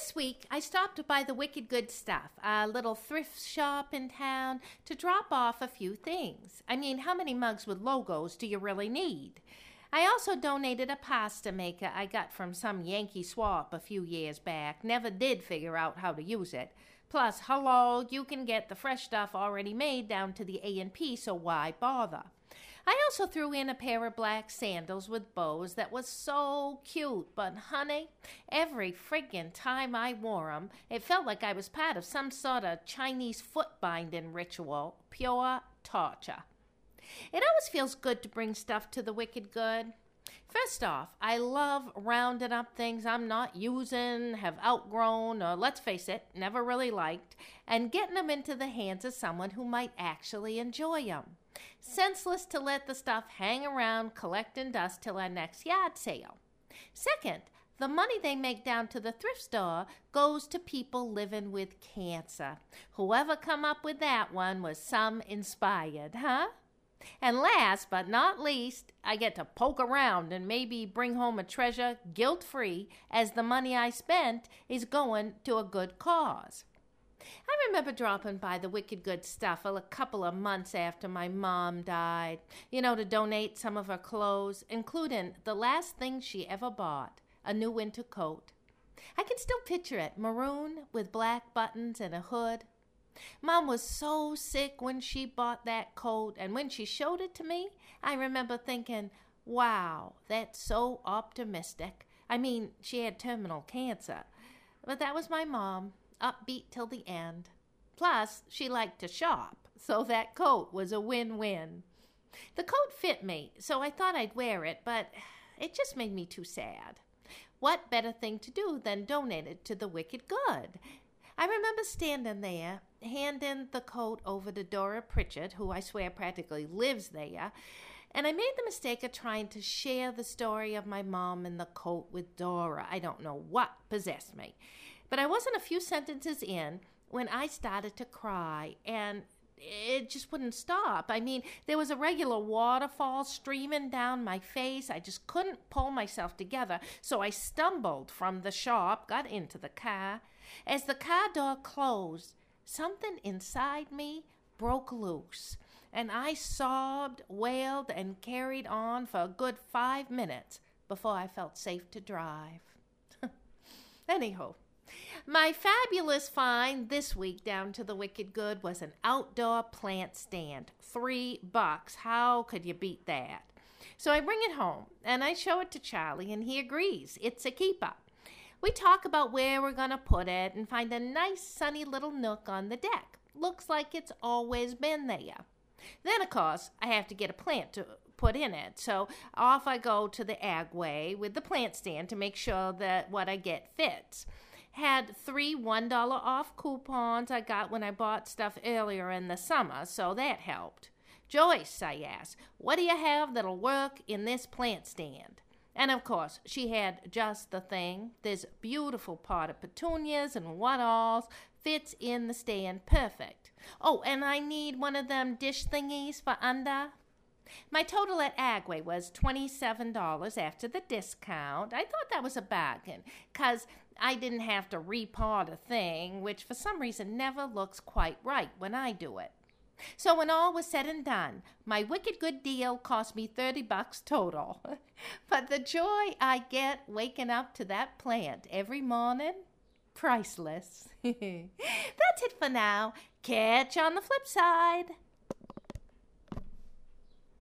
This week, I stopped by the Wicked Good Stuff, a little thrift shop in town, to drop off a few things. I mean, how many mugs with logos do you really need? I also donated a pasta maker I got from some Yankee swap a few years back. Never did figure out how to use it. Plus, hello, you can get the fresh stuff already made down to the A&P, so why bother? I also threw in a pair of black sandals with bows that was so cute, but honey, every friggin' time I wore 'em, it felt like I was part of some sort of Chinese foot binding ritual. Pure torture. It always feels good to bring stuff to the Wicked Good. First off, I love rounding up things I'm not using, have outgrown, or let's face it, never really liked, and getting them into the hands of someone who might actually enjoy them. Senseless to let the stuff hang around collecting dust till our next yard sale. Second, the money they make down to the thrift store goes to people living with cancer. Whoever come up with that one was some inspired, huh? And last but not least, I get to poke around and maybe bring home a treasure guilt-free, as the money I spent is going to a good cause. I remember dropping by the Wicked Good Stuff a couple of months after my mom died, to donate some of her clothes, including the last thing she ever bought, a new winter coat. I can still picture it, maroon with black buttons and a hood. Mom was so sick when she bought that coat, and when she showed it to me, I remember thinking, wow, that's so optimistic. I mean, she had terminal cancer, but that was my mom, upbeat till the end. Plus, she liked to shop, so that coat was a win-win. The coat fit me, so I thought I'd wear it, but it just made me too sad. What better thing to do than donate it to the Wicked Good? I remember standing there, handing the coat over to Dora Pritchard, who I swear practically lives there, and I made the mistake of trying to share the story of my mom and the coat with Dora. I don't know what possessed me. But I wasn't a few sentences in when I started to cry, and it just wouldn't stop. I mean, there was a regular waterfall streaming down my face. I just couldn't pull myself together, so I stumbled from the shop, got into the car. As the car door closed, something inside me broke loose, and I sobbed, wailed, and carried on for a good 5 minutes before I felt safe to drive. Anyhow, my fabulous find this week down to the Wicked Good was an outdoor plant stand. $3. How could you beat that? So I bring it home, and I show it to Charlie, and he agrees. It's a keeper. We talk about where we're going to put it and find a nice sunny little nook on the deck. Looks like it's always been there. Then, of course, I have to get a plant to put in it. So off I go to the Agway with the plant stand to make sure that what I get fits. Had 3 $1 off coupons I got when I bought stuff earlier in the summer, so that helped. Joyce, I asked, what do you have that'll work in this plant stand? And of course, she had just the thing. This beautiful pot of petunias and what-alls fits in the stand perfect. Oh, and I need one of them dish thingies for under. My total at Agway was $27 after the discount. I thought that was a bargain, 'cause I didn't have to repot a thing, which for some reason never looks quite right when I do it. So when all was said and done, my Wicked Good deal cost me $30 total. But the joy I get waking up to that plant every morning, priceless. That's it for now. Catch you on the flip side.